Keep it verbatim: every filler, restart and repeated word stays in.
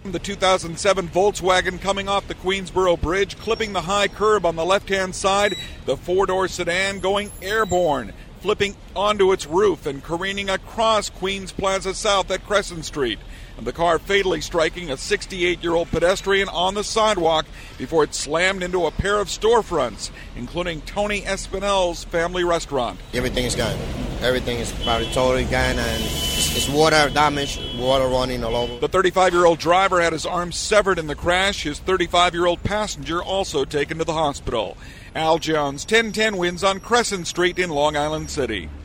The two thousand seven Volkswagen coming off the Queensboro Bridge, clipping the high curb on the left-hand side. The four-door sedan going airborne, flipping onto its roof and careening across Queens Plaza South at Crescent Street. And the car fatally striking a sixty-eight-year-old pedestrian on the sidewalk before it slammed into a pair of storefronts, including Tony Espinel's family restaurant. Everything is gone. Everything is probably totally gone, and it's, it's water damage, water running all over. The thirty-five-year-old driver had his arm severed in the crash. His thirty-five-year-old passenger also taken to the hospital. Al Jones, ten ten wins on Crescent Street in Long Island City.